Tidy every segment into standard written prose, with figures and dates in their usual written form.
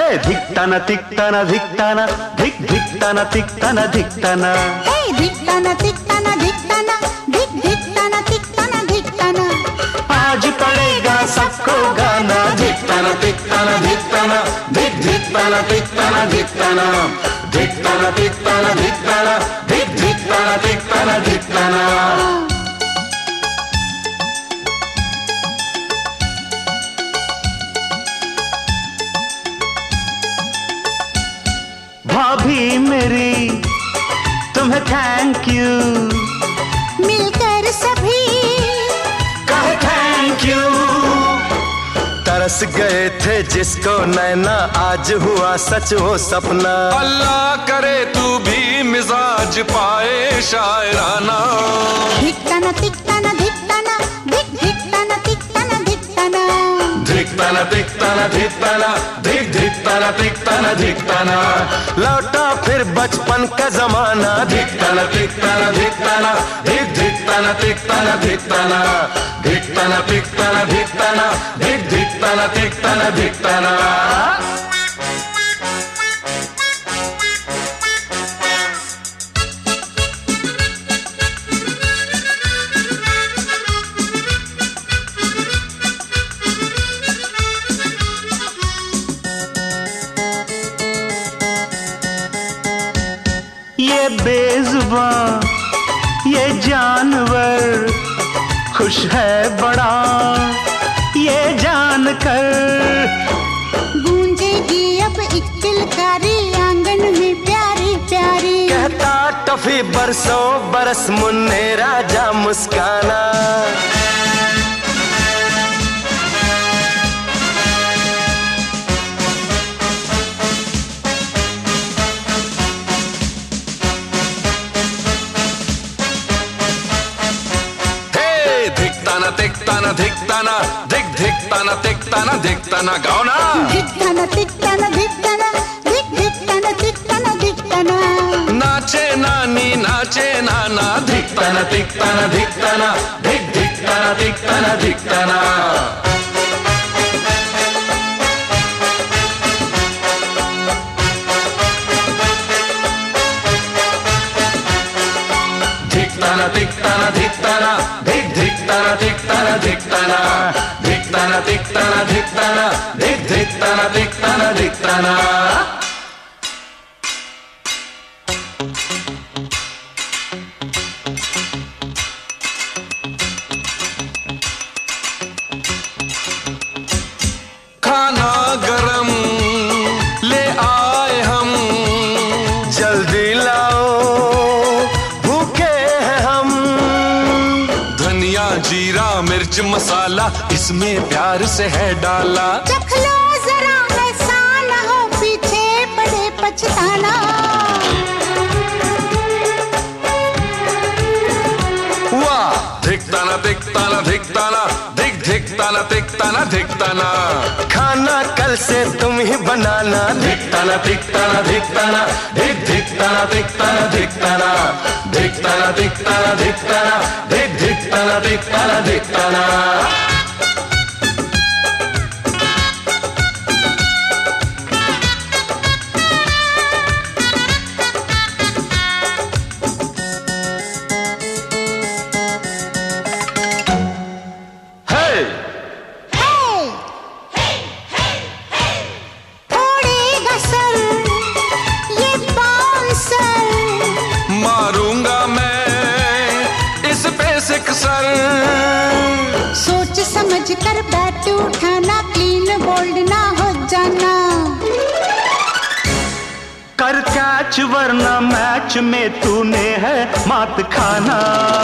धिक्ताना तिक्ताना धिक्ताना धिक धिक्ताना तिक्ताना धिक्ताना धिक्ताना तिक्ताना धिक्ताना धिक धिक्ताना तिक्ताना धिक्ताना। आज पड़ेगा सबको गाना धिक्ताना तिक्ताना धिक्ताना धिक धिक्ताना तिक्ताना धिक्ताना धिक्ताना तिक्ताना धिक्ताना धिक धिक्ताना तिक्ताना धिक्ताना। भाभी मेरी तुम्हें थैंक यू, मिलकर सभी कहे थैंक यू। तरस गए थे जिसको नैना आज हुआ सच वो सपना। अल्लाह करे तू भी मिजाज पाए शायराना। धिक्ताना तिक्ताना धिक्ताना धिक धिक्ताना तिक्ताना धिक्ताना धिक्ताना तिक्ताना धिक्ताना धिक धिक्ताना तिक्ताना धिक्ताना। लौटा फिर बचपन का जमाना धिक्ताना तिक्ताना धिक्ताना धिक धिक्ताना तिक्ताना धिक्ताना धिक्ताना तिक्ताना धिक्ताना धिक धिक्ताना तिक्ताना धिक्ताना। ये बेजुबान ये जानवर खुश है बड़ा ये जानकर। गूंजेगी अब एक किलकारी आंगन में प्यारी प्यारी। कहता टफी बरसों बरस मुन्ने राजा मुस्काना। धिक्ताना तिक्ताना धिक्ताना धिक धिक्ताना तिक्ताना धिक्ताना। गाओ ना। धिक्ताना तिक्ताना धिक्ताना धिक धिक्ताना तिक्ताना धिक्ताना। नाचे नानी नाचे नाना धिक्ताना तिक्ताना धिक्ताना धिक धिक्ताना तिक्ताना धिक्ताना। धिक्ताना तिक्ताना धिक्ताना धिक धिक्ताना तिक्ताना धिक्ताना धिक्ताना तिक्ताना धिक्ताना धिक धिक्ताना तिक्ताना धिक्ताना। खाना गरम ले आए हम जल्दी लाओ भूखे हैं हम। धनिया जीरा मिर्च मसाला इसमें प्यार से है डाला। चख लो जरा ऐसा ना हो पीछे पड़े पछताना। वाह धिक्ताना तिक्ताना धिक्ताना धिक धिक्ताना तिक्ताना धिक्ताना। खाना कल से तुम ही बनाना धिक्ताना तिक्ताना धिक्ताना धिक धिक्ताना तिक्ताना धिक्ताना धिक्ताना तिक्ताना धिक्ताना धिक धिक्ताना तिक्ताना धिक्ताना। सोच समझ कर बैट उठाना क्लीन बोल्ड ना हो जाना। कर कैच वरना मैच में तूने है मात खाना।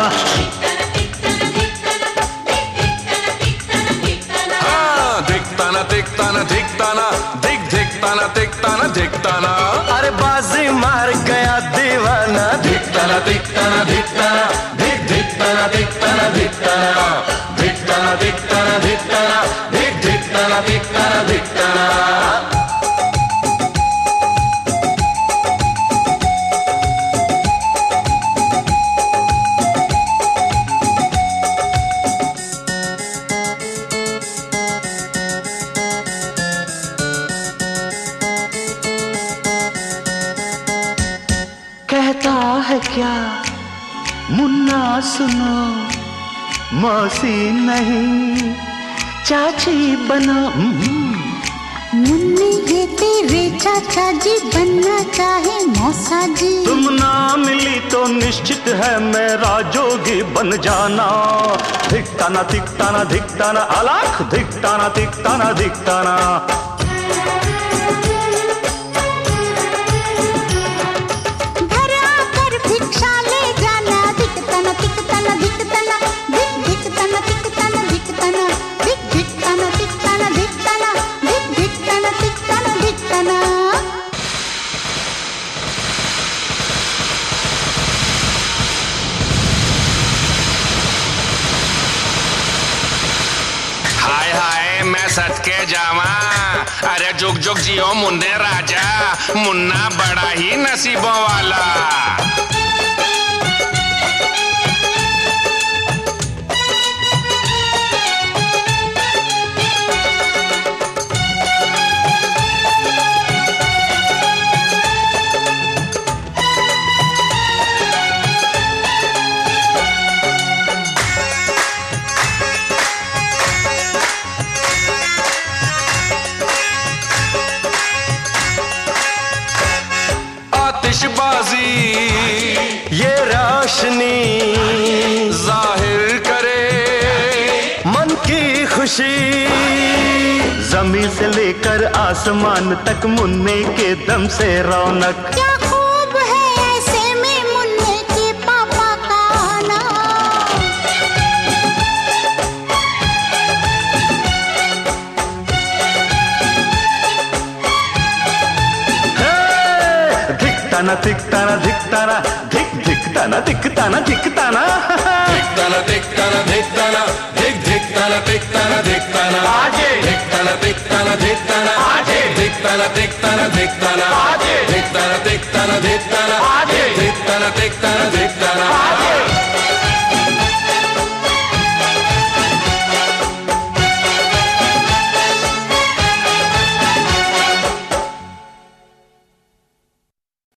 हाँ धिक्ताना तिक्ताना धिक्ताना धिक धिक्ताना तिक्ताना धिक्ताना। अरे बाजी मार गया दीवाना धिक्ताना तिक्ताना धिक्ताना धिक धिक्ताना तिक्ताना धिक्ताना धिक्ताना तिक्ताना धिक्ताना धिक धिक्ताना तिक्ताना धिक्ताना। मौसी नहीं चाची बनो। मुन्नी ये तेरे चाचा जी बनना चाहे मौसा जी। तुम ना मिली तो निश्चित है मेरा जोगी बन जाना। धिकताना धिकताना धिकताना अलख धिकताना धिकताना धिकताना। घर आकर भिक्षा ले जाना। धिकताना धिकताना धिकताना धिक धिकताना धिकताना धिकताना धिक धिकताना धिकताना धिकताना धिक धिकताना धिकताना धिकताना। हाय हाय मैं सदके जावा। अरे जुग जुग जियो मुन्ने राजा, मुन्ना बड़ा ही नसीबों वाला। आतिशबाजी ये रोशनी जाहिर करे मन की खुशी। जमीन से लेकर आसमान तक मुन्ने के दम से रौनक। क्या खूब है ऐसे में मुन्ने के पापा का आना। धिकताना धिकताना धिकताना धिक धिकताना धिकताना धिकताना। धिकताना धिकताना धिकताना धिक धिकताना धिकताना धिकताना। आजे धिकताना धिकताना धिकताना आजे धिकताना धिकताना धिकताना आजे धिकताना धिकताना धिकताना आजे धिकताना धिकताना धिकताना।